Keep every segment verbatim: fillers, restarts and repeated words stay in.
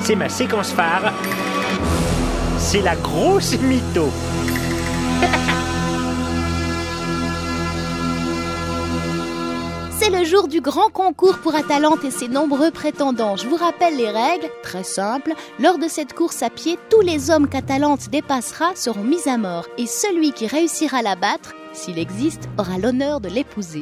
c'est ma séquence phare. C'est la grosse mytho. C'est le jour du grand concours pour Atalante et ses nombreux prétendants. Je vous rappelle les règles, très simples. Lors de cette course à pied, tous les hommes qu'Atalante dépassera seront mis à mort. Et celui qui réussira à la battre, s'il existe, aura l'honneur de l'épouser.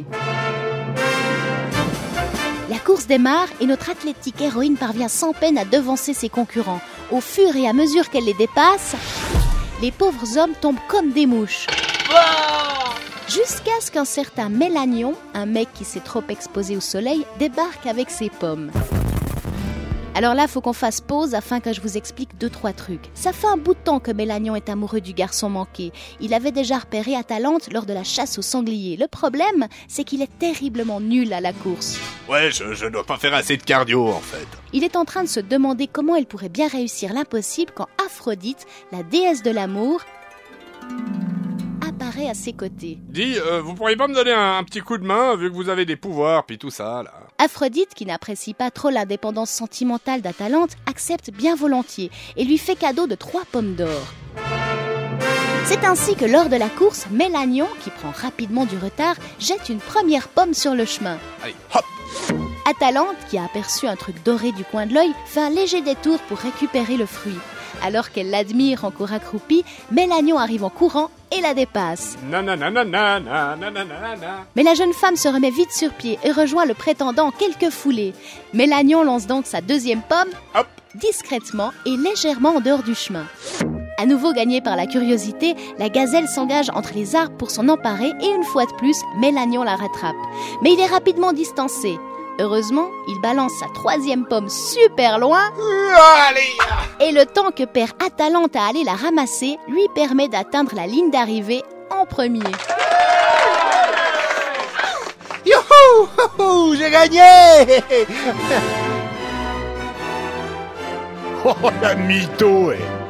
La course démarre et notre athlétique héroïne parvient sans peine à devancer ses concurrents. Au fur et à mesure qu'elle les dépasse, les pauvres hommes tombent comme des mouches. Jusqu'à ce qu'un certain Mélanion, un mec qui s'est trop exposé au soleil, débarque avec ses pommes. Alors là, faut qu'on fasse pause afin que je vous explique deux, trois trucs. Ça fait un bout de temps que Mélanion est amoureux du garçon manqué. Il avait déjà repéré Atalante lors de la chasse au sanglier. Le problème, c'est qu'il est terriblement nul à la course. Ouais, je, je dois pas faire assez de cardio, en fait. Il est en train de se demander comment elle pourrait bien réussir l'impossible quand Aphrodite, la déesse de l'amour, apparaît à ses côtés. Dis, euh, vous pourriez pas me donner un, un petit coup de main, vu que vous avez des pouvoirs, puis tout ça, là. Aphrodite, qui n'apprécie pas trop l'indépendance sentimentale d'Atalante, accepte bien volontiers et lui fait cadeau de trois pommes d'or. C'est ainsi que lors de la course, Mélanion, qui prend rapidement du retard, jette une première pomme sur le chemin. Allez, hop! Atalante, qui a aperçu un truc doré du coin de l'œil, fait un léger détour pour récupérer le fruit. Alors qu'elle l'admire encore accroupie, Mélanion arrive en courant et la dépasse. Mais la jeune femme se remet vite sur pied et rejoint le prétendant en quelques foulées. Mélanion lance donc sa deuxième pomme, hop, discrètement et légèrement en dehors du chemin. À nouveau gagnée par la curiosité, la gazelle s'engage entre les arbres pour s'en emparer et une fois de plus, Mélanion la rattrape. Mais il est rapidement distancé. Heureusement, il balance sa troisième pomme super loin et le temps que perd Atalante à aller la ramasser lui permet d'atteindre la ligne d'arrivée en premier. Youhou! J'ai gagné! Oh, la mytho, eh.